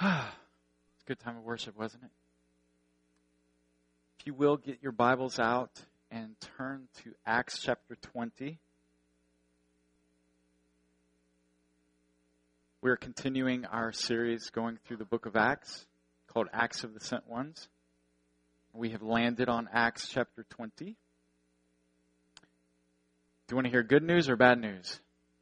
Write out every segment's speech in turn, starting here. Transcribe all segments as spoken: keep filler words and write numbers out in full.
It's a good time of worship, wasn't it? If you will, get your Bibles out and turn to Acts chapter twenty. We're continuing our series going through the book of Acts called Acts of the Sent Ones. We have landed on Acts chapter twenty. Do you want to hear good news or bad news?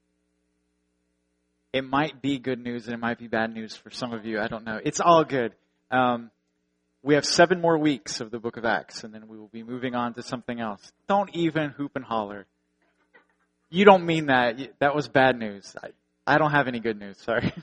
It might be good news and it might be bad news for some of you. I don't know. It's all good. Um, we have seven more weeks of the book of Acts, and then we will be moving on to something else. Don't even hoop and holler. You don't mean that. That was bad news. I, I don't have any good news. Sorry.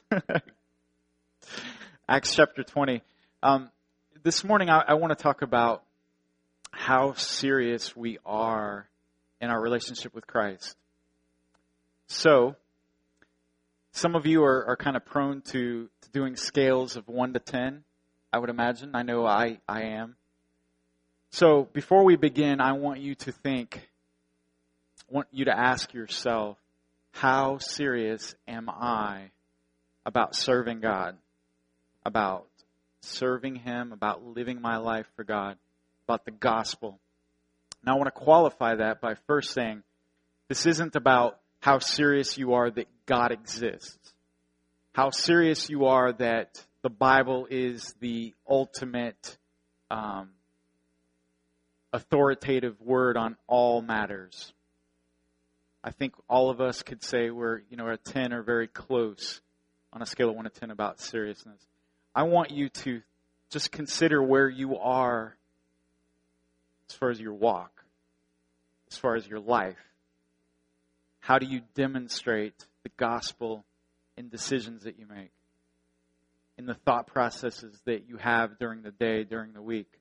Acts chapter twenty. Um, this morning I, I want to talk about how serious we are in our relationship with Christ. So, some of you are, are kind of prone to, to doing scales of one to ten, I would imagine. I know I, I am. So before we begin, I want you to think, I want you to ask yourself, how serious am I about serving God, about serving Him, about living my life for God, about the gospel? Now I want to qualify that by first saying, this isn't about how serious you are that God exists. How serious you are that the Bible is the ultimate um, authoritative word on all matters. I think all of us could say we're, you know, a ten or very close on a scale of one to ten about seriousness. I want you to just consider where you are as far as your walk, as far as your life. How do you demonstrate the gospel in decisions that you make, in the thought processes that you have during the day, during the week?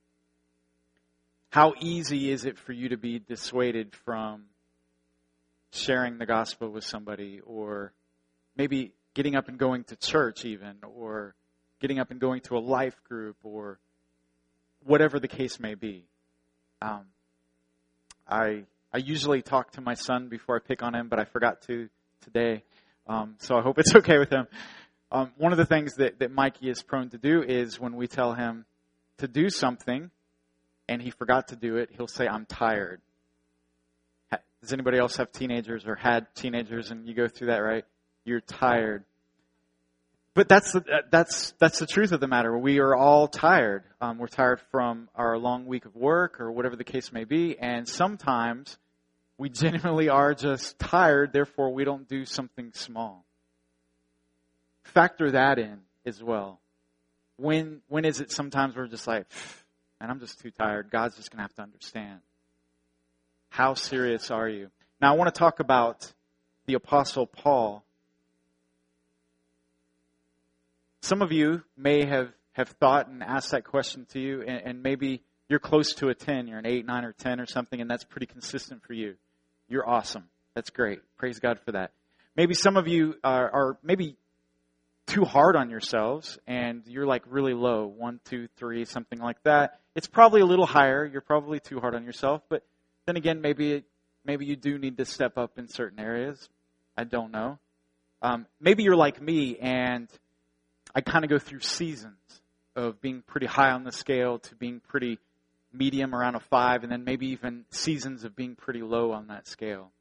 How easy is it for you to be dissuaded from sharing the gospel with somebody, or maybe getting up and going to church even, or getting up and going to a life group, or whatever the case may be? Um, I... I usually talk to my son before I pick on him, but I forgot to today. Um, so I hope it's okay with him. Um, one of the things that, that Mikey is prone to do is when we tell him to do something and he forgot to do it, he'll say, "I'm tired." Does anybody else have teenagers or had teenagers and you go through that, right? You're tired. But that's the, that's that's the truth of the matter. We are all tired. Um, we're tired from our long week of work or whatever the case may be. And sometimes we genuinely are just tired, therefore we don't do something small. Factor that in as well. When when is it sometimes we're just like, man, I'm just too tired. God's just going to have to understand. How serious are you? Now I want to talk about the Apostle Paul. Some of you may have, have thought and asked that question to you, and, and maybe you're close to a ten. You're an eight, nine, or ten or something, and that's pretty consistent for you. You're awesome. That's great. Praise God for that. Maybe some of you are, are maybe too hard on yourselves, and you're like really low, one, two, three, something like that. It's probably a little higher. You're probably too hard on yourself, but then again, maybe maybe you do need to step up in certain areas. I don't know. Um, maybe you're like me, and I kind of go through seasons of being pretty high on the scale to being pretty medium around a five, and then maybe even seasons of being pretty low on that scale.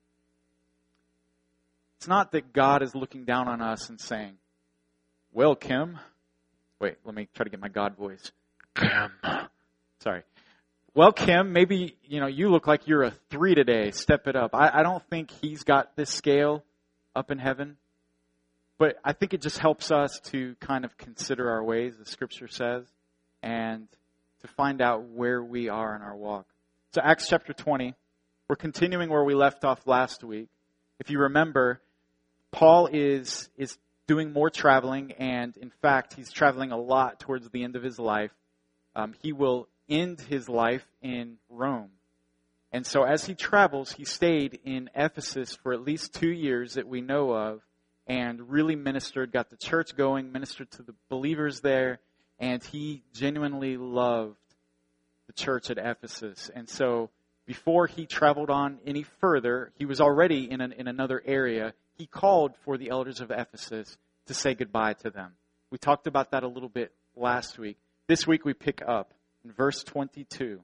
It's not that God is looking down on us and saying, "Well, Kim," wait, let me try to get my God voice. Kim. Sorry. "Well, Kim, maybe, you know, you look like you're a three today. Step it up." I, I don't think He's got this scale up in heaven. But I think it just helps us to kind of consider our ways, as Scripture says, and to find out where we are in our walk. So Acts chapter twenty, we're continuing where we left off last week. If you remember, Paul is is doing more traveling, and in fact, he's traveling a lot towards the end of his life. Um, he will end his life in Rome. And so as he travels, he stayed in Ephesus for at least two years that we know of, and really ministered, got the church going, ministered to the believers there, and he genuinely loved the church at Ephesus. And so before he traveled on any further, he was already in an, in another area. He called for the elders of Ephesus to say goodbye to them. We talked about that a little bit last week. This week we pick up in verse twenty-two.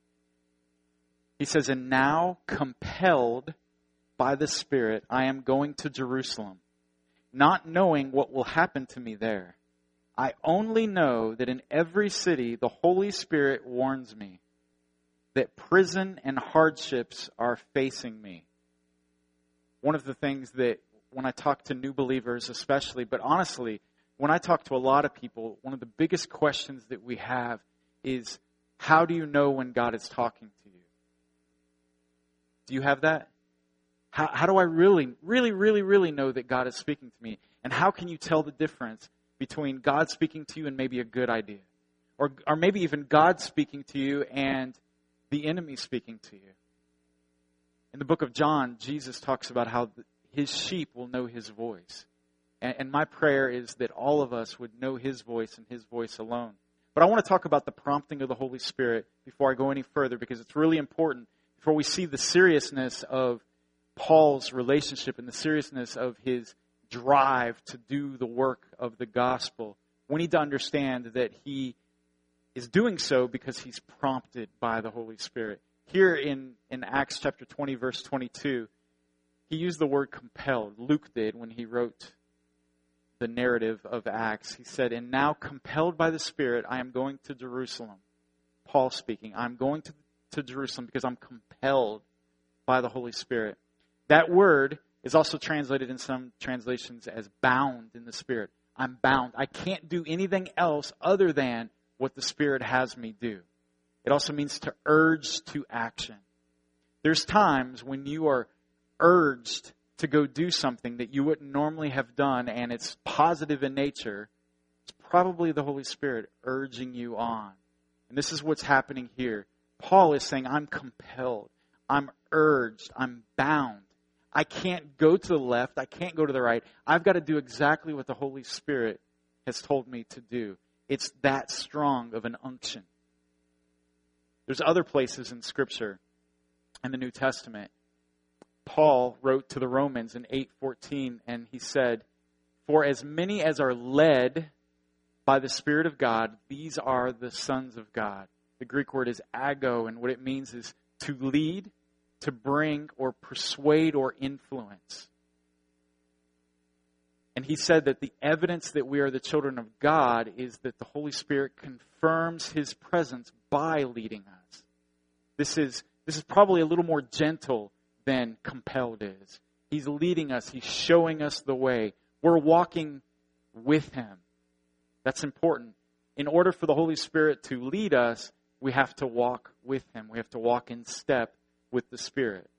He says, "And now, compelled by the Spirit, I am going to Jerusalem, not knowing what will happen to me there. I only know that in every city the Holy Spirit warns me that prison and hardships are facing me." One of the things that when I talk to new believers especially, but honestly, when I talk to a lot of people, one of the biggest questions that we have is, how do you know when God is talking to you? Do you have that? How, how do I really, really, really, really know that God is speaking to me? And how can you tell the difference between God speaking to you and maybe a good idea? Or, or maybe even God speaking to you and the enemy speaking to you? In the book of John, Jesus talks about how his sheep will know his voice. And, and my prayer is that all of us would know his voice and his voice alone. But I want to talk about the prompting of the Holy Spirit before I go any further, because it's really important before we see the seriousness of Paul's relationship and the seriousness of his drive to do the work of the gospel. We need to understand that he is doing so because he's prompted by the Holy Spirit. Here in, in Acts chapter twenty, verse twenty-two, he used the word compelled. Luke did when he wrote the narrative of Acts. He said, "And now, compelled by the Spirit, I am going to Jerusalem." Paul speaking, I'm going to, to Jerusalem because I'm compelled by the Holy Spirit. That word is also translated in some translations as bound in the Spirit. I'm bound. I can't do anything else other than what the Spirit has me do. It also means to urge to action. There's times when you are urged to go do something that you wouldn't normally have done, and it's positive in nature. It's probably the Holy Spirit urging you on. And this is what's happening here. Paul is saying, I'm compelled. I'm urged. I'm bound. I can't go to the left. I can't go to the right. I've got to do exactly what the Holy Spirit has told me to do. It's that strong of an unction. There's other places in Scripture in the New Testament. Paul wrote to the Romans in eight fourteen, and he said, "For as many as are led by the Spirit of God, these are the sons of God." The Greek word is ago, and what it means is to lead, to bring, or persuade, or influence. And he said that the evidence that we are the children of God is that the Holy Spirit confirms His presence by leading us. This is, this is probably a little more gentle than compelled is. He's leading us. He's showing us the way. We're walking with Him. That's important. In order for the Holy Spirit to lead us, we have to walk with Him. We have to walk in step with the Spirit.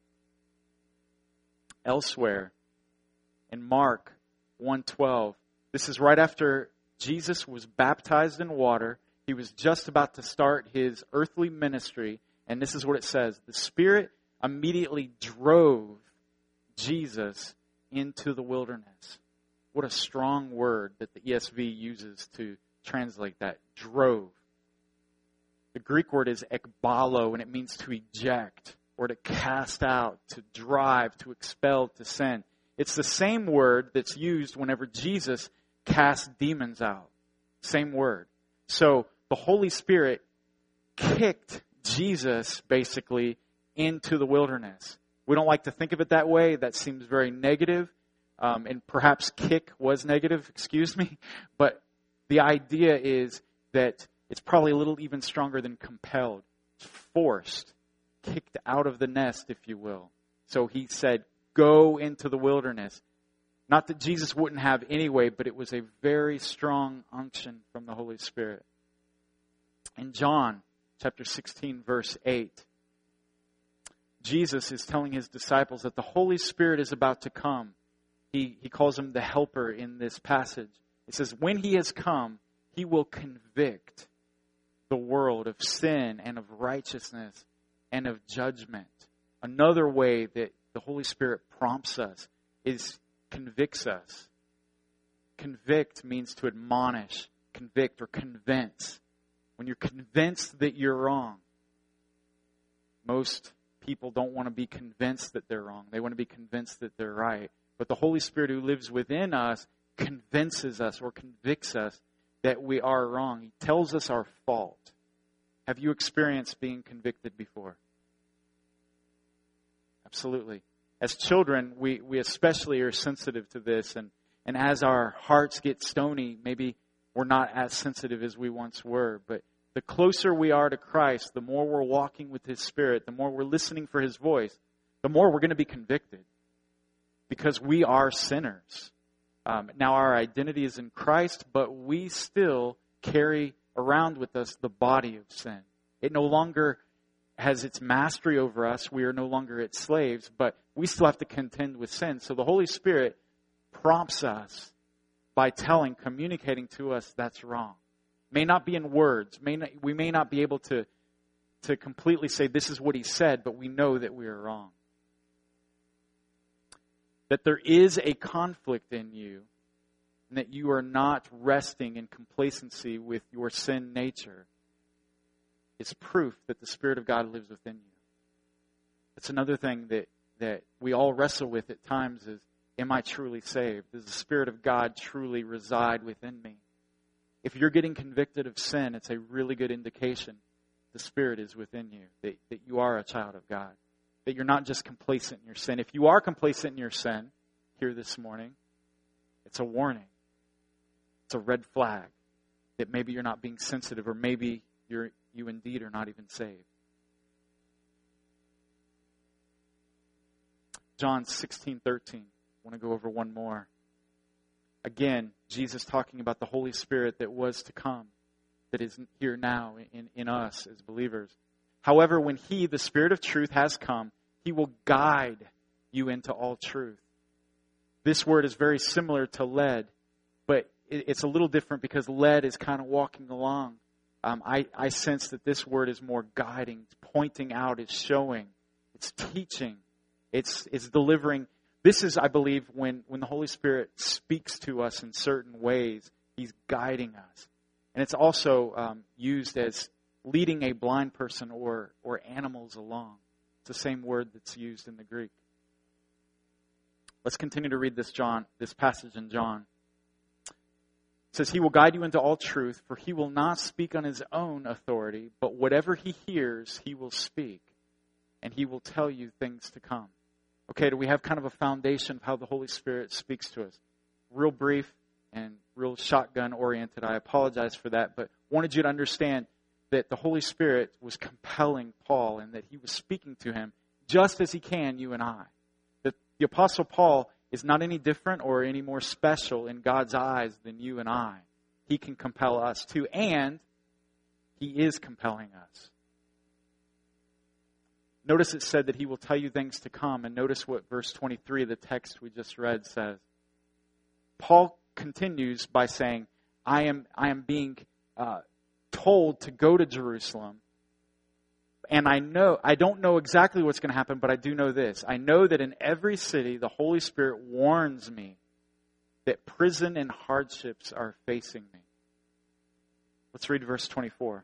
Elsewhere, in Mark one twelve, this is right after Jesus was baptized in water. He was just about to start His earthly ministry. And this is what it says. The Spirit immediately drove Jesus into the wilderness. What a strong word that the E S V uses to translate that. Drove. The Greek word is ekbalo, and it means to eject or to cast out, to drive, to expel, to send. It's the same word that's used whenever Jesus cast demons out. Same word. So the Holy Spirit kicked Jesus basically into the wilderness. We don't like to think of it that way. That seems very negative. Um, and perhaps kick was negative, excuse me. But the idea is that it's probably a little even stronger than compelled. It's forced, kicked out of the nest, if you will. So He said, go into the wilderness. Not that Jesus wouldn't have anyway, but it was a very strong unction from the Holy Spirit. In John chapter sixteen, verse eight, Jesus is telling His disciples that the Holy Spirit is about to come. He, he calls Him the helper in this passage. It says, when He has come, He will convict the world of sin and of righteousness and of judgment. Another way that the Holy Spirit prompts us is convicts us. Convict means to admonish, convict, or convince. When you're convinced that you're wrong, most people don't want to be convinced that they're wrong. They want to be convinced that they're right. But the Holy Spirit who lives within us convinces us or convicts us that we are wrong. He tells us our fault. Have you experienced being convicted before? Absolutely. As children, we, we especially are sensitive to this. And, and as our hearts get stony, maybe we're not as sensitive as we once were. But the closer we are to Christ, the more we're walking with His Spirit, the more we're listening for His voice, the more we're going to be convicted. Because we are sinners. Um, now our identity is in Christ, but we still carry around with us the body of sin. It no longer has its mastery over us. We are no longer its slaves, but we still have to contend with sin. So the Holy Spirit prompts us by telling, communicating to us that's wrong. May not be in words. May not, we may not be able to, to completely say this is what He said, but we know that we are wrong. That there is a conflict in you, and that you are not resting in complacency with your sin nature, is proof that the Spirit of God lives within you. That's another thing that, that we all wrestle with at times is, am I truly saved? Does the Spirit of God truly reside within me? If you're getting convicted of sin, it's a really good indication the Spirit is within you, that, that you are a child of God. That you're not just complacent in your sin. If you are complacent in your sin here this morning, it's a warning. It's a red flag that maybe you're not being sensitive, or maybe you're, you indeed are not even saved. John sixteen thirteen. I want to go over one more. Again, Jesus talking about the Holy Spirit that was to come, that is here now in, in us as believers. However, when He, the Spirit of truth, has come, He will guide you into all truth. This word is very similar to led, but it's a little different because led is kind of walking along. Um, I, I sense that this word is more guiding, pointing out, it's showing, it's teaching, it's, it's delivering. This is, I believe, when, when the Holy Spirit speaks to us in certain ways, He's guiding us. And it's also um, used as leading a blind person or, or animals along. It's the same word that's used in the Greek. Let's continue to read this John, this passage in John. It says, He will guide you into all truth, for He will not speak on His own authority, but whatever He hears, He will speak, and He will tell you things to come. Okay, do we have kind of a foundation of how the Holy Spirit speaks to us? Real brief and real shotgun oriented. I apologize for that, but wanted you to understand that the Holy Spirit was compelling Paul and that He was speaking to him just as He can you and I. That the Apostle Paul is not any different or any more special in God's eyes than you and I. He can compel us too, and He is compelling us. Notice it said that He will tell you things to come, and notice what verse twenty-three, the text we just read, says. Paul continues by saying, I am, I am being uh, told to go to Jerusalem, and I know, I don't know exactly what's going to happen, but I do know this. I know that in every city, the Holy Spirit warns me that prison and hardships are facing me. Let's read verse twenty-four.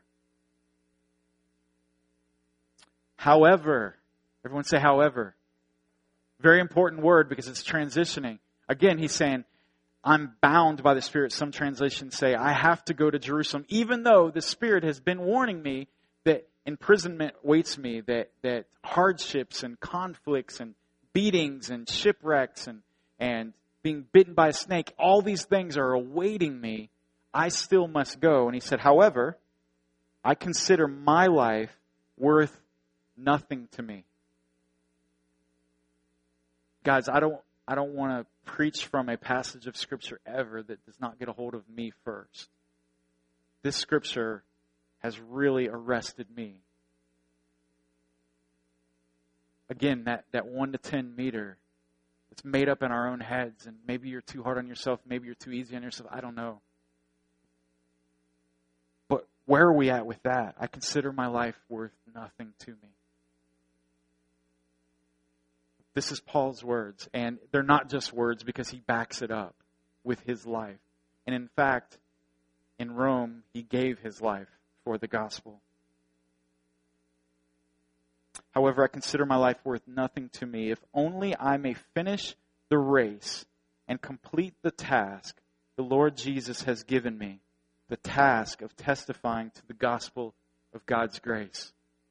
However, everyone say however. Very important word because it's transitioning. Again, he's saying, I'm bound by the Spirit. Some translations say, I have to go to Jerusalem, even though the Spirit has been warning me that imprisonment waits me, that, that hardships and conflicts and beatings and shipwrecks and, and being bitten by a snake, all these things are awaiting me. I still must go. And he said, however, I consider my life worth nothing to me. Guys, I don't I don't want to preach from a passage of Scripture ever that does not get a hold of me first. This Scripture has really arrested me. Again, that, that one to ten meter, it's made up in our own heads, and maybe you're too hard on yourself, maybe you're too easy on yourself, I don't know. But where are we at with that? I consider my life worth nothing to me. This is Paul's words, and they're not just words because he backs it up with his life. And in fact, in Rome, he gave his life for the gospel. However, I consider my life worth nothing to me, if only I may finish the race and complete the task the Lord Jesus has given me the task of testifying to the gospel of God's grace.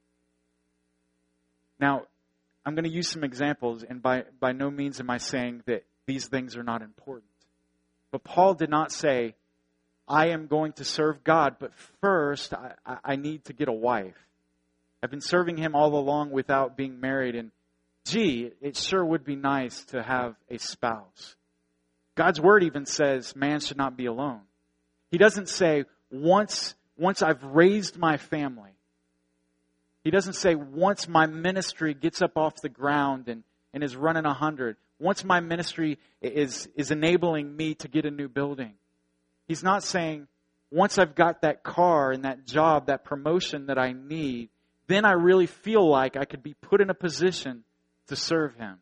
Now, I'm going to use some examples, and by, by no means am I saying that these things are not important. But Paul did not say, I am going to serve God, but first I, I need to get a wife. I've been serving Him all along without being married, and gee, it sure would be nice to have a spouse. God's Word even says man should not be alone. He doesn't say, once, once I've raised my family. He doesn't say, once my ministry gets up off the ground and, and is running a hundred. Once my ministry is, is enabling me to get a new building. He's not saying, once I've got that car and that job, that promotion that I need, then I really feel like I could be put in a position to serve Him.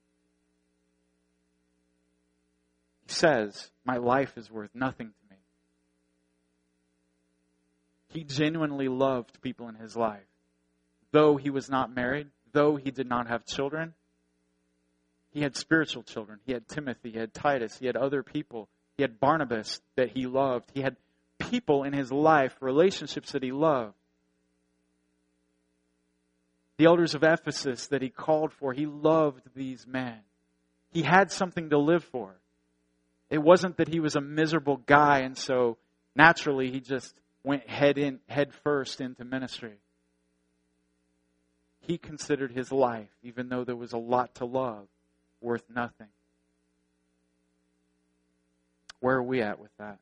He says, my life is worth nothing to me. He genuinely loved people in his life. Though he was not married, though he did not have children, he had spiritual children. He had Timothy, he had Titus, he had other people. He had Barnabas that he loved. He had people in his life, relationships that he loved. The elders of Ephesus that he called for, he loved these men. He had something to live for. It wasn't that he was a miserable guy and so naturally he just went head in, head first into ministry. He considered his life, even though there was a lot to love, worth nothing. Where are we at with that?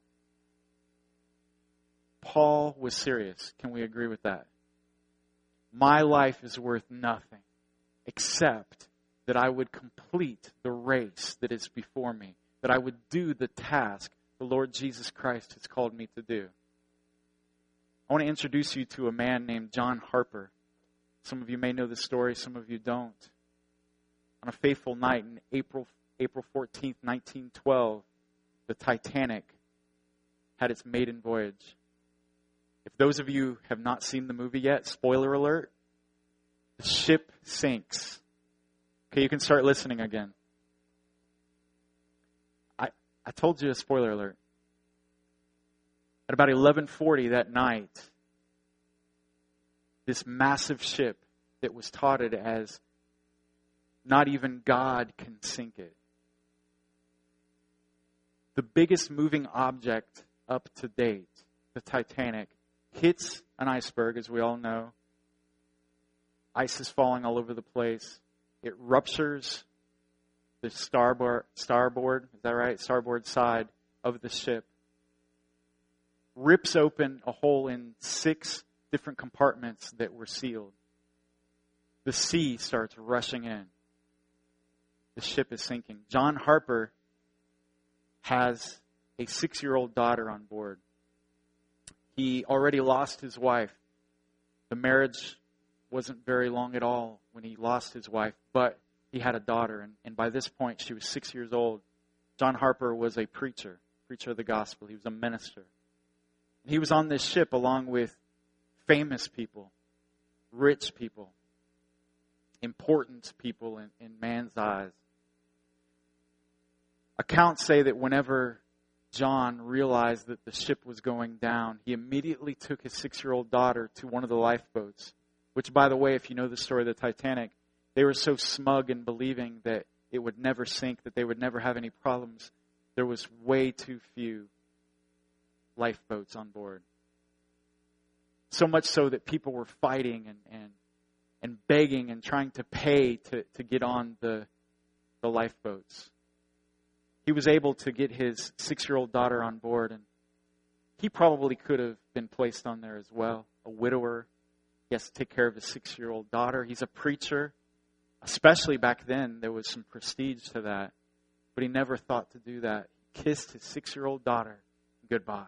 Paul was serious. Can we agree with that? My life is worth nothing except that I would complete the race that is before me, that I would do the task the Lord Jesus Christ has called me to do. I want to introduce you to a man named John Harper. Some of you may know the story, some of you don't. On a fateful night in April April fourteenth, nineteen twelve, the Titanic had its maiden voyage. If those of you have not seen the movie yet, spoiler alert, the ship sinks. Okay, you can start listening again. I, I told you a spoiler alert. At about eleven forty that night, this massive ship that was touted as not even God can sink it. The biggest moving object up to date, the Titanic, hits an iceberg, as we all know. Ice is falling all over the place. It ruptures the starboard, starboard, is that right? Starboard side of the ship. Rips open a hole in six different compartments that were sealed. The sea starts rushing in. The ship is sinking. John Harper has a six-year-old daughter on board. He already lost his wife. The marriage wasn't very long at all when he lost his wife, but he had a daughter, and, and by this point she was six years old. John Harper was a preacher, preacher of the gospel. He was a minister. He was on this ship along with famous people, rich people, important people in, in man's eyes. Accounts say that whenever John realized that the ship was going down, he immediately took his six-year-old daughter to one of the lifeboats, which, by the way, if you know the story of the Titanic, they were so smug in believing that it would never sink, that they would never have any problems. There was way too few lifeboats on board. So much so that people were fighting and and, and begging and trying to pay to, to get on the, the lifeboats. He was able to get his six-year-old daughter on board, and he probably could have been placed on there as well. A widower. He has to take care of his six-year-old daughter. He's a preacher. Especially back then, there was some prestige to that. But he never thought to do that. He kissed his six-year-old daughter goodbye.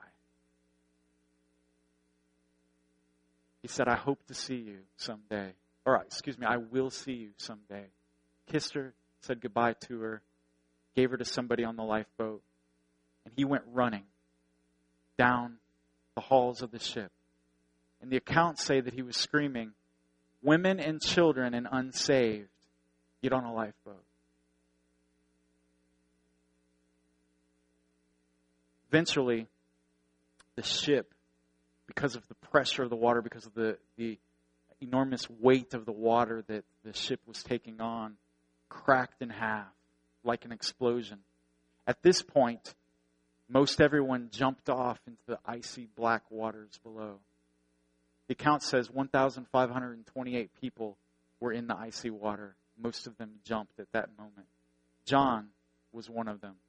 He said, I hope to see you someday. Or, excuse me, I will see you someday. Kissed her, said goodbye to her, gave her to somebody on the lifeboat, and he went running down the halls of the ship. And the accounts say that he was screaming, women and children and unsaved, get on a lifeboat. Eventually, the ship, because of the pressure of the water, because of the, the enormous weight of the water that the ship was taking on, cracked in half like an explosion. At this point, most everyone jumped off into the icy black waters below. The account says one thousand five hundred twenty-eight people were in the icy water. Most of them jumped at that moment. John was one of them.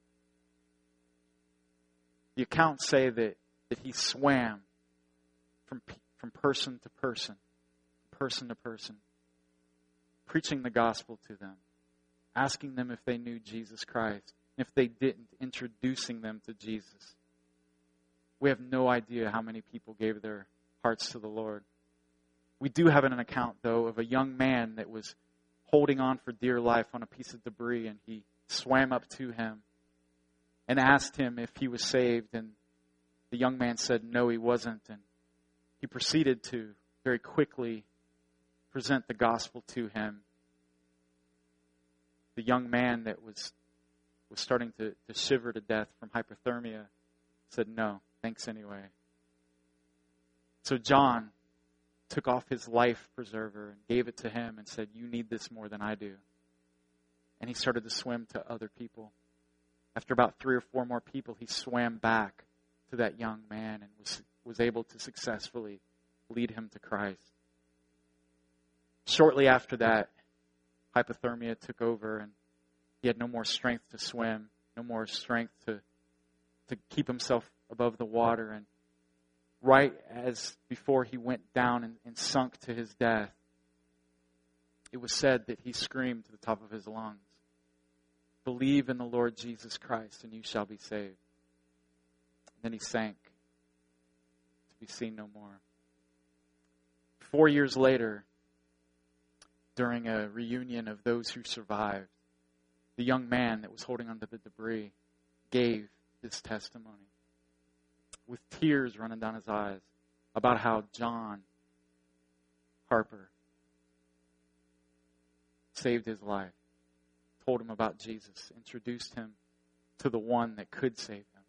The accounts say that, that he swam from, from person to person, person to person, preaching the gospel to them, asking them if they knew Jesus Christ. If they didn't, introducing them to Jesus. We have no idea how many people gave their hearts to the Lord. We do have an account, though, of a young man that was holding on for dear life on a piece of debris, and he swam up to him and asked him if he was saved, and the young man said no, he wasn't, and he proceeded to very quickly present the gospel to him. The young man that was was starting to, to shiver to death from hypothermia said no, thanks anyway. So John took off his life preserver and gave it to him and said, you need this more than I do. And he started to swim to other people. After about three or four more people, he swam back to that young man and was, was able to successfully lead him to Christ. Shortly after that, hypothermia took over and he had no more strength to swim, no more strength to, to keep himself above the water. And right as before he went down and, and sunk to his death, it was said that he screamed to the top of his lungs, believe in the Lord Jesus Christ and you shall be saved. And then he sank to be seen no more. Four years later, during a reunion of those who survived, the young man that was holding onto the debris gave this testimony with tears running down his eyes about how John Harper saved his life, told him about Jesus, introduced him to the one that could save him.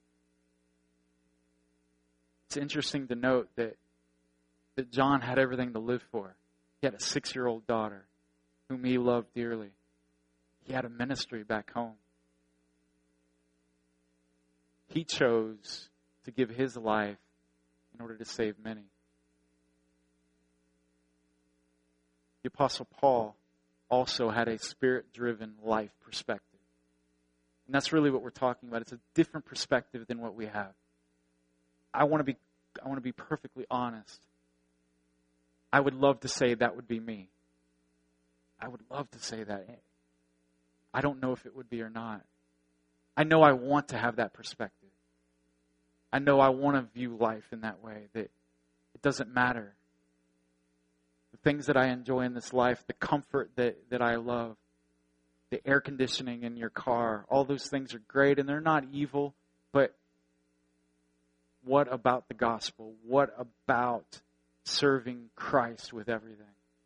It's interesting to note that, that John had everything to live for. He had a six-year-old daughter whom he loved dearly. He had a ministry back home. He chose to give his life in order to save many. The Apostle Paul also had a spirit-driven life perspective. And that's really what we're talking about. It's a different perspective than what we have. I want to be I want to be perfectly honest. I would love to say that would be me. I would love to say that. I don't know if it would be or not. I know I want to have that perspective. I know I want to view life in that way, that it doesn't matter. The things that I enjoy in this life, the comfort that, that I love, the air conditioning in your car, all those things are great and they're not evil, but what about the gospel? What about serving Christ with everything?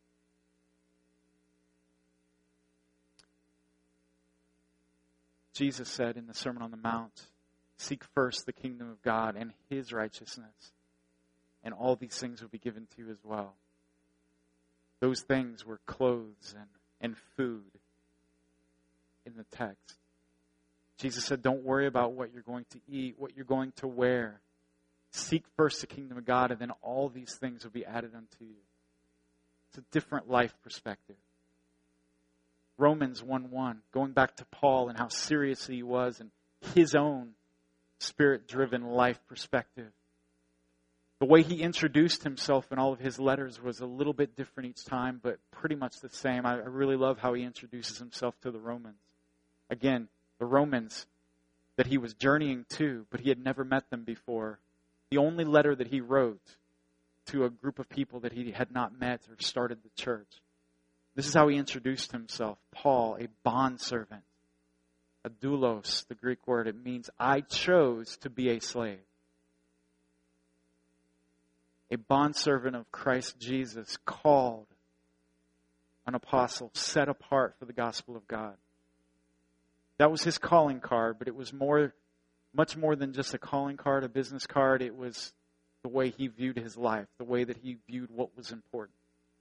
Jesus said in the Sermon on the Mount, seek first the kingdom of God and His righteousness, and all these things will be given to you as well. Those things were clothes and, and food in the text. Jesus said, don't worry about what you're going to eat, what you're going to wear. Seek first the kingdom of God, and then all these things will be added unto you. It's a different life perspective. Romans one one, going back to Paul and how serious he was and his own spirit-driven life perspective. The way he introduced himself in all of his letters was a little bit different each time, but pretty much the same. I really love how he introduces himself to the Romans. Again, the Romans that he was journeying to, but he had never met them before. The only letter that he wrote to a group of people that he had not met or started the church. This is how he introduced himself. Paul, a bondservant. A doulos, the Greek word, it means I chose to be a slave. A bondservant of Christ Jesus, called an apostle, set apart for the gospel of God. That was his calling card, but it was more much more than just a calling card, a business card. It was the way he viewed his life, the way that he viewed what was important.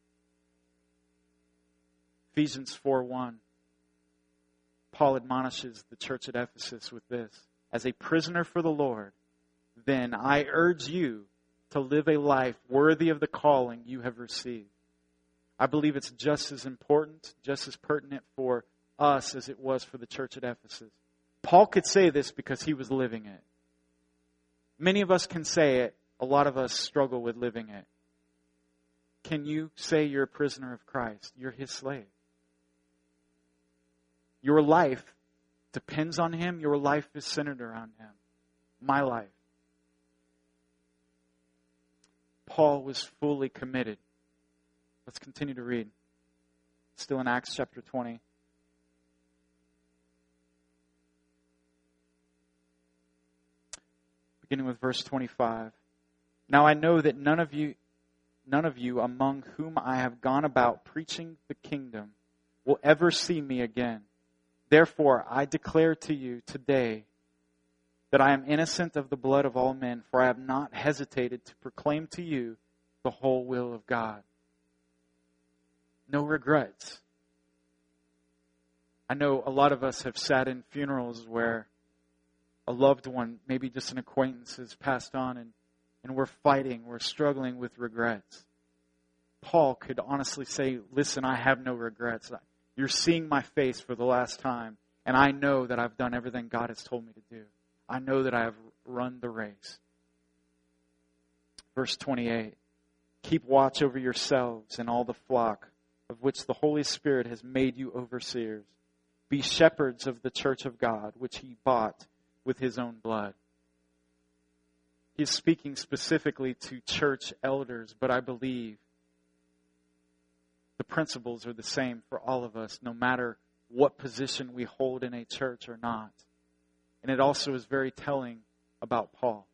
Ephesians four one. Paul admonishes the church at Ephesus with this: as a prisoner for the Lord, then I urge you to live a life worthy of the calling you have received. I believe it's just as important, just as pertinent for us as it was for the church at Ephesus. Paul could say this because he was living it. Many of us can say it. A lot of us struggle with living it. Can you say you're a prisoner of Christ? You're His slave. Your life depends on Him. Your life is centered around Him. My life. Paul was fully committed. Let's continue to read. Still in Acts chapter twenty. Beginning with verse twenty-five. Now I know that none of you, none of you among whom I have gone about preaching the kingdom will ever see me again. Therefore I declare to you today that I am innocent of the blood of all men, for I have not hesitated to proclaim to you the whole will of God. No regrets. I know a lot of us have sat in funerals where a loved one, maybe just an acquaintance, has passed on, and, and we're fighting, we're struggling with regrets. Paul could honestly say, listen, I have no regrets. You're seeing my face for the last time, and I know that I've done everything God has told me to do. I know that I have run the race. Verse twenty-eight. Keep watch over yourselves and all the flock of which the Holy Spirit has made you overseers. Be shepherds of the church of God, which He bought with His own blood. He's speaking specifically to church elders, but I believe the principles are the same for all of us, no matter what position we hold in a church or not. And it also is very telling about Paul.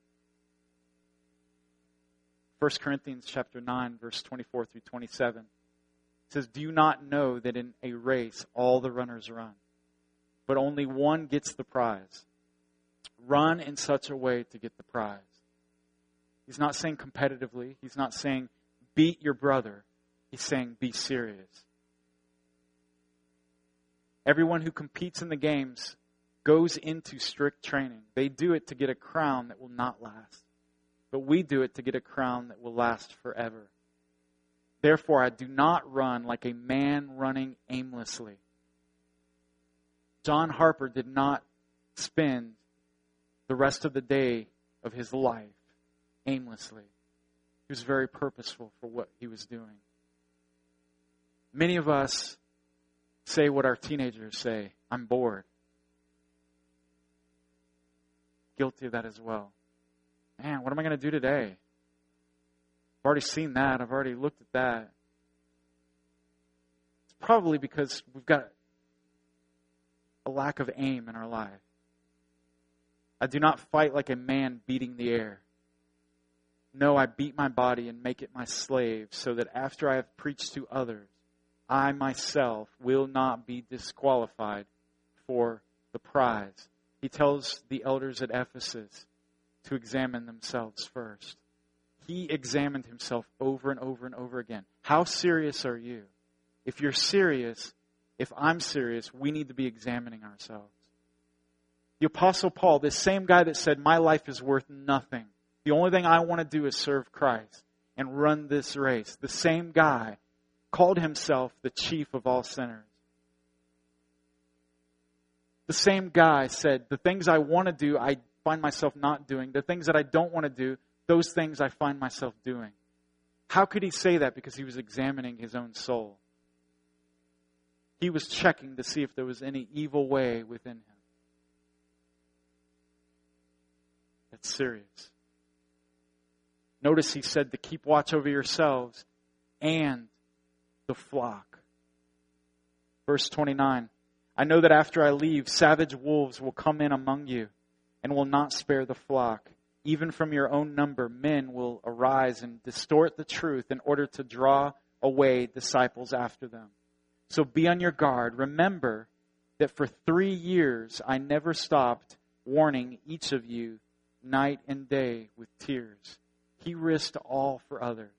First Corinthians chapter nine, verse twenty-four through twenty-seven. It says, do you not know that in a race all the runners run, but only one gets the prize? Run in such a way to get the prize. He's not saying competitively. He's not saying beat your brother. He's saying be serious. Everyone who competes in the games goes into strict training. They do it to get a crown that will not last. But we do it to get a crown that will last forever. Therefore, I do not run like a man running aimlessly. John Harper did not spend the rest of the day of his life aimlessly. He was very purposeful for what he was doing. Many of us say what our teenagers say, I'm bored. Guilty of that as well. Man, what am I going to do today? I've already seen that. I've already looked at that. It's probably because we've got a lack of aim in our life. I do not fight like a man beating the air. No, I beat my body and make it my slave, so that after I have preached to others, I myself will not be disqualified for the prize. He tells the elders at Ephesus to examine themselves first. He examined himself over and over and over again. How serious are you? If you're serious, if I'm serious, we need to be examining ourselves. The Apostle Paul, this same guy that said, my life is worth nothing. The only thing I want to do is serve Christ and run this race. The same guy called himself the chief of all sinners. The same guy said, the things I want to do, I find myself not doing. The things that I don't want to do, those things I find myself doing. How could he say that? Because he was examining his own soul. He was checking to see if there was any evil way within him. That's serious. Notice he said to keep watch over yourselves and the flock. Verse twenty-nine. I know that after I leave, savage wolves will come in among you and will not spare the flock. Even from your own number, men will arise and distort the truth in order to draw away disciples after them. So be on your guard. Remember that for three years I never stopped warning each of you night and day with tears. He risked all for others.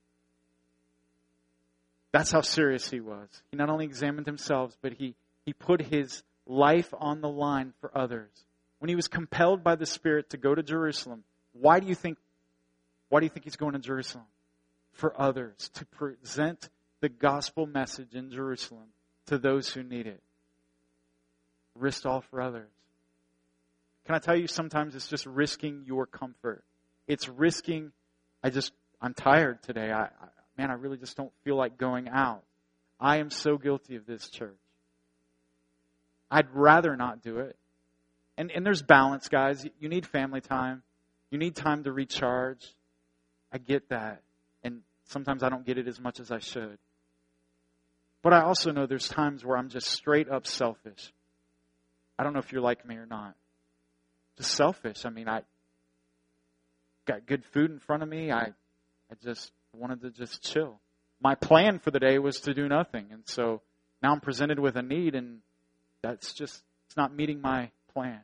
That's how serious he was. He not only examined himself, but he, he put his life on the line for others. When he was compelled by the Spirit to go to Jerusalem, why do you think, why do you think he's going to Jerusalem? For others, to present the gospel message in Jerusalem to those who need it. Risked all for others. Can I tell you, sometimes it's just risking your comfort. It's risking, I just, I'm tired today. I, I man, I really just don't feel like going out. I am so guilty of this, church. I'd rather not do it. And and there's balance, guys. You need family time. You need time to recharge. I get that. And sometimes I don't get it as much as I should. But I also know there's times where I'm just straight up selfish. I don't know if you're like me or not. Just selfish. I mean, I got good food in front of me. I, I just wanted to just chill. My plan for the day was to do nothing. And so now I'm presented with a need, and that's just, it's not meeting my plan.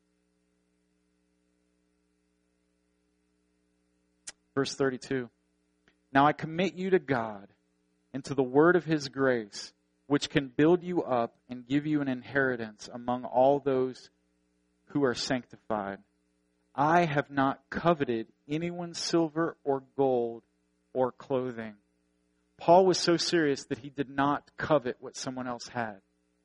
Verse thirty-two. Now I commit you to God and to the word of His grace, which can build you up and give you an inheritance among all those who are sanctified. I have not coveted anyone's silver or gold or clothing. Paul was so serious that he did not covet what someone else had.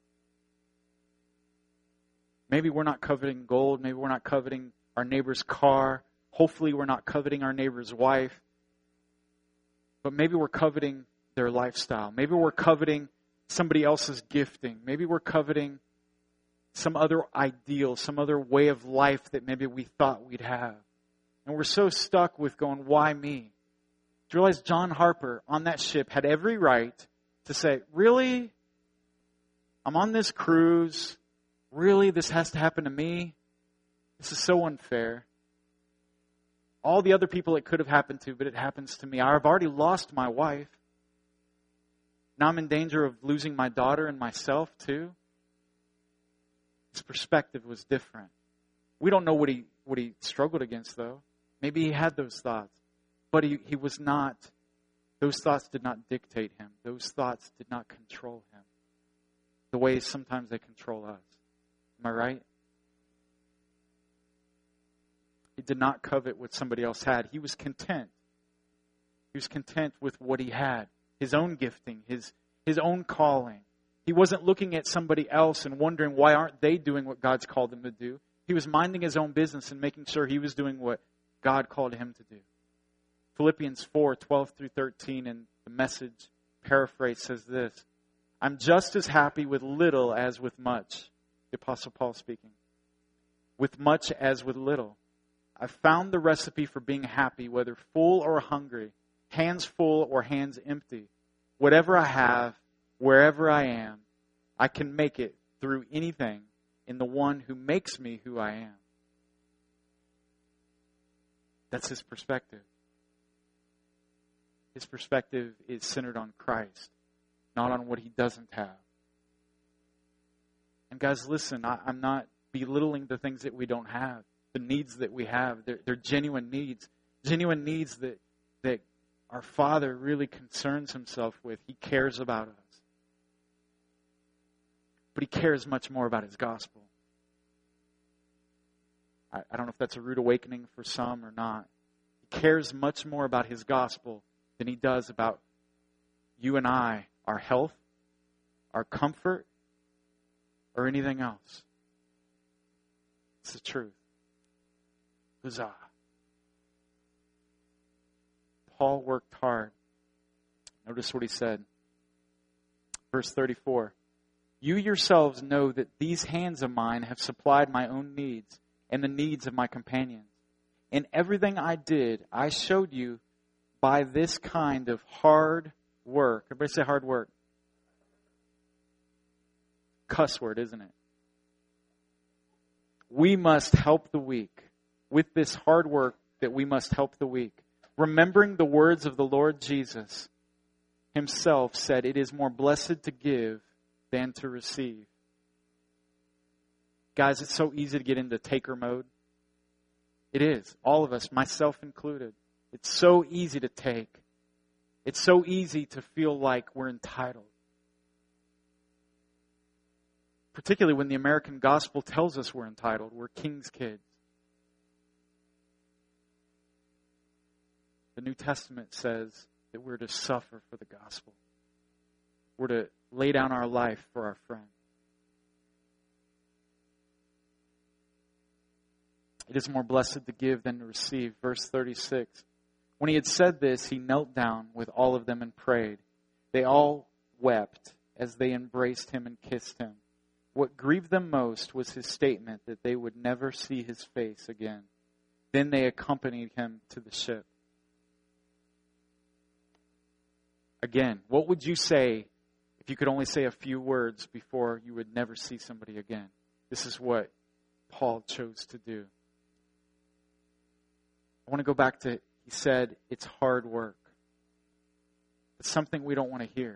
Maybe we're not coveting gold. Maybe we're not coveting our neighbor's car. Hopefully we're not coveting our neighbor's wife. But maybe we're coveting their lifestyle. Maybe we're coveting somebody else's gifting. Maybe we're coveting some other ideal, some other way of life that maybe we thought we'd have. And we're so stuck with going, why me? Do you realize John Harper on that ship had every right to say, really? I'm on this cruise. Really? This has to happen to me? This is so unfair. All the other people it could have happened to, but it happens to me. I've already lost my wife. Now I'm in danger of losing my daughter and myself too. His perspective was different. We don't know what he what he struggled against, though. Maybe he had those thoughts. But he, he was not, those thoughts did not dictate him. Those thoughts did not control him the way sometimes they control us. Am I right? He did not covet what somebody else had. He was content. He was content with what he had. His own gifting, his, his own calling. He wasn't looking at somebody else and wondering why aren't they doing what God's called them to do. He was minding his own business and making sure he was doing what God called him to do. Philippians four, twelve through thirteen in the Message paraphrase says this. I'm just as happy with little as with much. The Apostle Paul speaking. With much as with little. I've found the recipe for being happy, whether full or hungry, hands full or hands empty. Whatever I have, wherever I am, I can make it through anything in the one who makes me who I am. That's his perspective. His perspective is centered on Christ, not on what he doesn't have. And guys, listen, I, I'm not belittling the things that we don't have, the needs that we have. They're, they're genuine needs, genuine needs that, that our Father really concerns himself with. He cares about us. But he cares much more about his gospel. I, I don't know if that's a rude awakening for some or not. He cares much more about his gospel than he does about you and I, our health, our comfort, or anything else. It's the truth. Huzzah. Paul worked hard. Notice what he said. Verse thirty-four. You yourselves know that these hands of mine have supplied my own needs and the needs of my companions. In everything I did, I showed you by this kind of hard work. Everybody say hard work. Cuss word, isn't it? We must help the weak. With this hard work that we must help the weak. Remembering the words of the Lord Jesus himself said, it is more blessed to give than to receive. Guys, it's so easy to get into taker mode. It is. All of us, myself included. It's so easy to take. It's so easy to feel like we're entitled. Particularly when the American gospel tells us we're entitled. We're king's kids. The New Testament says that we're to suffer for the gospel. We're to lay down our life for our friend. It is more blessed to give than to receive. Verse thirty-six. When he had said this, he knelt down with all of them and prayed. They all wept as they embraced him and kissed him. What grieved them most was his statement that they would never see his face again. Then they accompanied him to the ship. Again, what would you say if you could only say a few words before you would never see somebody again? This is what Paul chose to do. I want to go back to, he said, it's hard work. It's something we don't want to hear.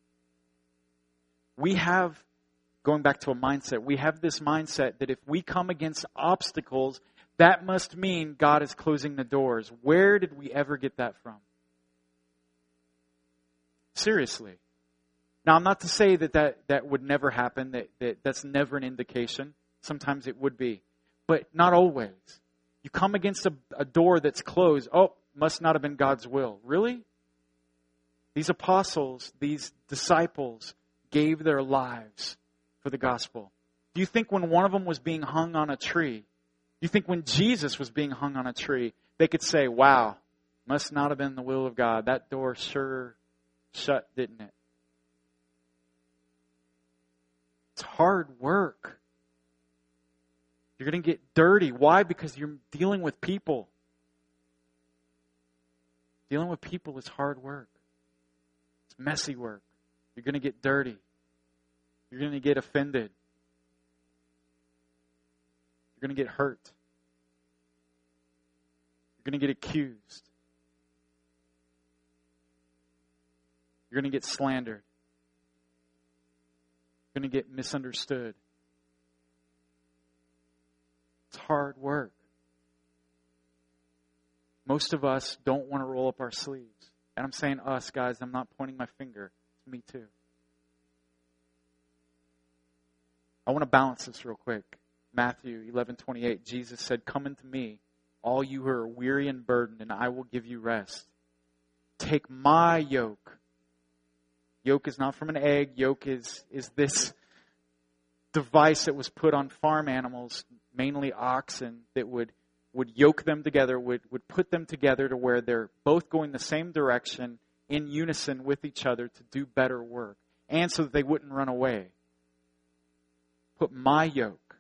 We have, going back to a mindset, we have this mindset that if we come against obstacles, that must mean God is closing the doors. Where did we ever get that from? Seriously. Now, I'm not to say that that, that would never happen, that, that that's never an indication. Sometimes it would be. But not always. You come against a, a door that's closed. Oh, must not have been God's will. Really? These apostles, these disciples gave their lives for the gospel. Do you think when one of them was being hung on a tree, do you think when Jesus was being hung on a tree, they could say, wow, must not have been the will of God. That door sure shut, didn't it? It's hard work. You're going to get dirty. Why? Because you're dealing with people. Dealing with people is hard work. It's messy work. You're going to get dirty. You're going to get offended. You're going to get hurt. You're going to get accused. You're going to get slandered. You're going to get misunderstood. It's hard work. Most of us don't want to roll up our sleeves. And I'm saying us, guys. I'm not pointing my finger. It's me too. I want to balance this real quick. Matthew eleven twenty-eight, Jesus said, "Come unto me, all you who are weary and burdened, and I will give you rest. Take my yoke." Yoke is not from an egg. Yoke is, is this device that was put on farm animals, mainly oxen, that would, would yoke them together, would, would put them together to where they're both going the same direction in unison with each other to do better work. And so that they wouldn't run away. Put my yoke.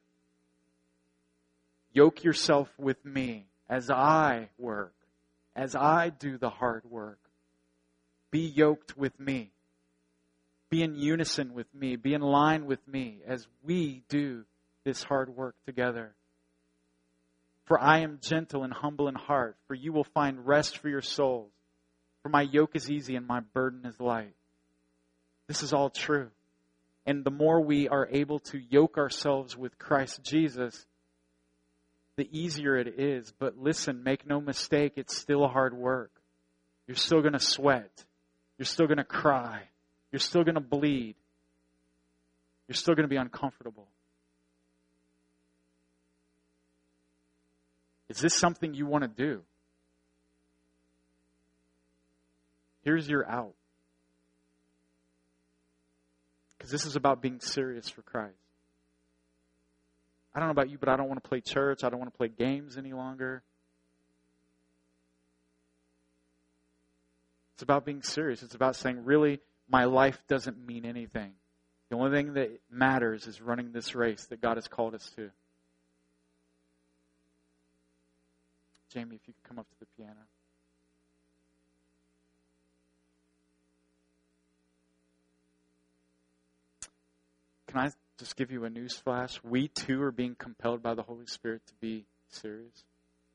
Yoke yourself with me as I work, as I do the hard work. Be yoked with me. Be in unison with me. Be in line with me as we do this hard work together. For I am gentle and humble in heart, for you will find rest for your souls. For my yoke is easy and my burden is light. This is all true. And the more we are able to yoke ourselves with Christ Jesus, the easier it is. But listen, make no mistake, it's still hard work. You're still going to sweat. You're still going to cry. You're still going to bleed. You're still going to be uncomfortable. Is this something you want to do? Here's your out. Because this is about being serious for Christ. I don't know about you, but I don't want to play church. I don't want to play games any longer. It's about being serious. It's about saying, really, my life doesn't mean anything. The only thing that matters is running this race that God has called us to. Jamie, if you could come up to the piano. Can I just give you a news flash? We too are being compelled by the Holy Spirit to be serious.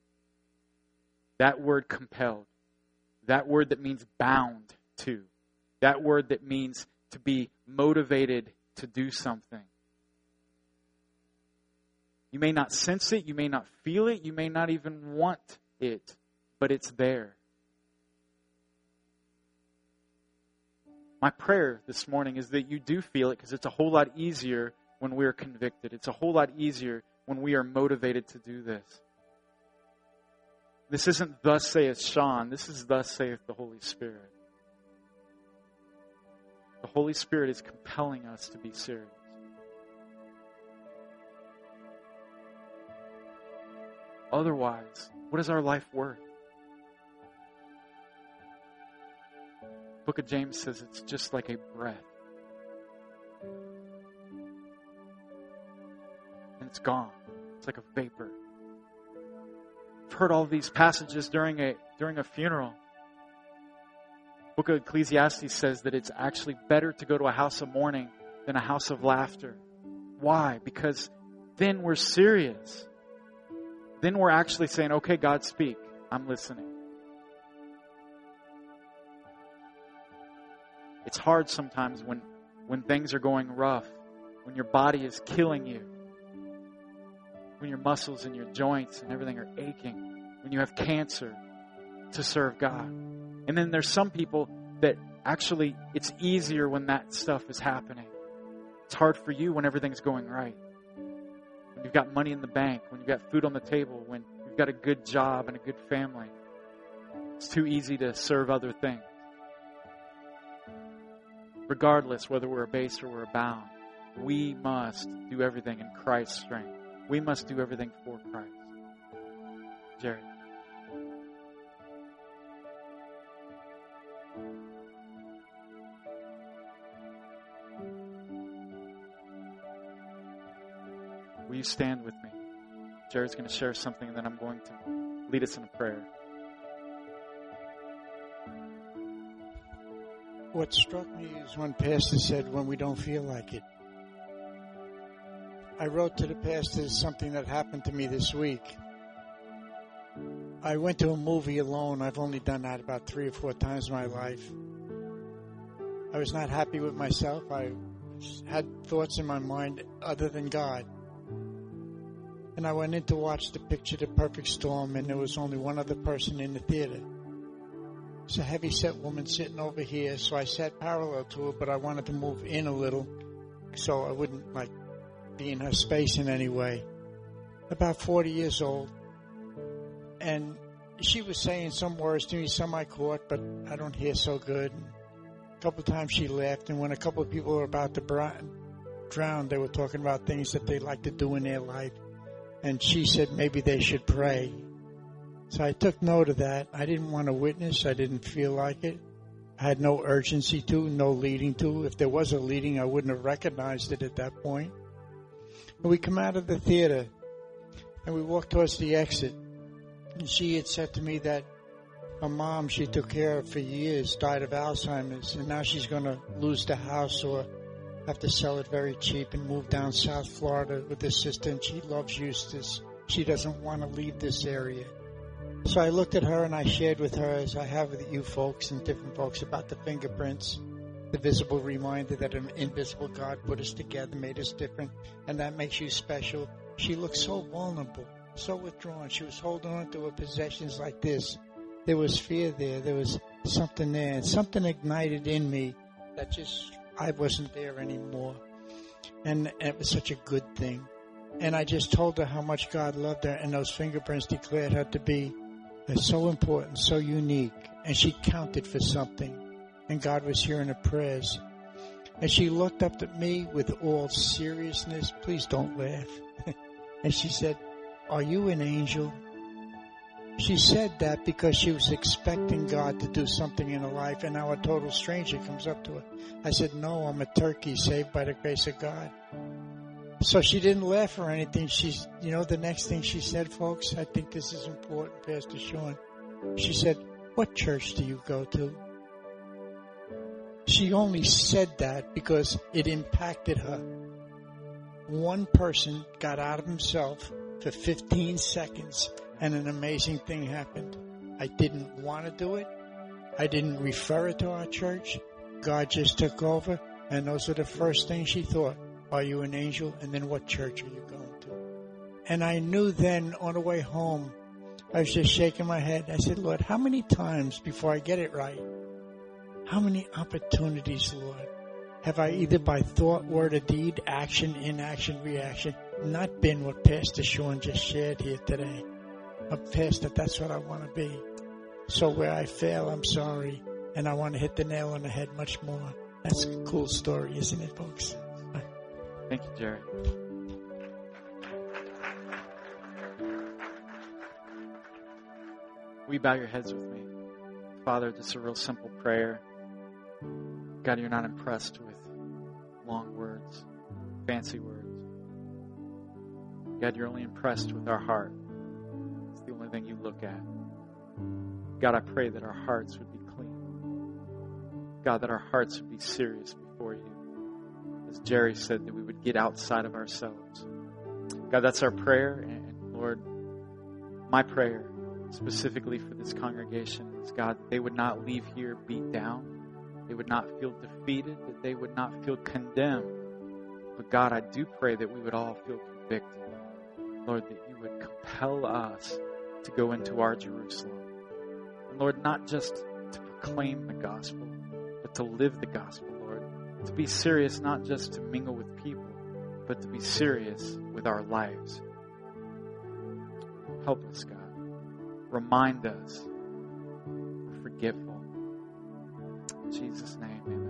That word compelled, that word that means bound to, that word that means to be motivated to do something. You may not sense it. You may not feel it. You may not even want it. But it's there. My prayer this morning is that you do feel it, because it's a whole lot easier when we are convicted. It's a whole lot easier when we are motivated to do this. This isn't thus saith Sean. This is thus saith the Holy Spirit. The Holy Spirit is compelling us to be serious. Otherwise, what is our life worth? The book of James says it's just like a breath. And it's gone. It's like a vapor. I've heard all these passages during a during a funeral. The book of Ecclesiastes says that it's actually better to go to a house of mourning than a house of laughter. Why? Because then we're serious. Then we're actually saying, okay, God, speak. I'm listening. It's hard sometimes when, when things are going rough, when your body is killing you, when your muscles and your joints and everything are aching, when you have cancer, to serve God. And then there's some people that actually it's easier when that stuff is happening. It's hard for you when everything's going right. When you've got money in the bank, when you've got food on the table, when you've got a good job and a good family. It's too easy to serve other things. Regardless whether we're abased or we're abound, we must do everything in Christ's strength. We must do everything for Christ. Jerry. Will you stand with me? Jerry's going to share something, and then I'm going to lead us in a prayer. What struck me is when Pastor said, when we don't feel like it. I wrote to the pastor something that happened to me this week. I went to a movie alone. I've only done that about three or four times in my life. I was not happy with myself. I had thoughts in my mind other than God. And I went in to watch the picture, The Perfect Storm, and there was only one other person in the theater. It's a heavy-set woman sitting over here, so I sat parallel to her, but I wanted to move in a little so I wouldn't, like, be in her space in any way. About forty years old. And she was saying some words to me, some I caught, but I don't hear so good. A couple of times she laughed, and when a couple of people were about to drown, they were talking about things that they like to do in their life. And she said maybe they should pray. So I took note of that. I didn't want to witness. I didn't feel like it. I had no urgency to, no leading to. If there was a leading, I wouldn't have recognized it at that point. But we come out of the theater, and we walked towards the exit. And she had said to me that her mom she took care of for years died of Alzheimer's, and now she's going to lose the house or have to sell it very cheap and move down South Florida with her sister, and she loves Eustis. She doesn't want to leave this area. So I looked at her and I shared with her, as I have with you folks and different folks, about the fingerprints, the visible reminder that an invisible God put us together, made us different, and that makes you special. She looked so vulnerable, so withdrawn. She was holding on to her possessions like this. There was fear there. There was something there. And something ignited in me that just, I wasn't there anymore. And, and it was such a good thing. And I just told her how much God loved her, and those fingerprints declared her to be so important, so unique. And she counted for something. And God was hearing her prayers. And she looked up at me with all seriousness. Please don't laugh. And she said, "Are you an angel?" She said that because she was expecting God to do something in her life, and now a total stranger comes up to her. I said, "No, I'm a turkey saved by the grace of God." So she didn't laugh or anything. She's, you know, the next thing she said, folks, I think this is important, Pastor Sean. She said, "What church do you go to?" She only said that because it impacted her. One person got out of himself for fifteen seconds, and an amazing thing happened. I didn't want to do it. I didn't refer it to our church. God just took over, and those are the first things she thought. Are you an angel? And then what church are you going to? And I knew then on the way home, I was just shaking my head. I said, Lord, how many times before I get it right, how many opportunities, Lord, have I either by thought, word, or deed, action, inaction, reaction, not been what Pastor Sean just shared here today? But Pastor, that's what I want to be. So where I fail, I'm sorry. And I want to hit the nail on the head much more. That's a cool story, isn't it, folks? Thank you, Jerry. Will you bow your heads with me? Father, just a real simple prayer. God, you're not impressed with long words, fancy words. God, you're only impressed with our heart. It's the only thing you look at. God, I pray that our hearts would be clean. God, that our hearts would be serious before you. As Jerry said, that we would get outside of ourselves. God, that's our prayer. And Lord, my prayer specifically for this congregation is, God, that they would not leave here beat down. They would not feel defeated, that they would not feel condemned. But God, I do pray that we would all feel convicted. Lord, that you would compel us to go into our Jerusalem. And Lord, not just to proclaim the gospel, but to live the gospel, Lord. To be serious, not just to mingle with people, but to be serious with our lives. Help us, God. Remind us we're forgetful. In Jesus' name, amen.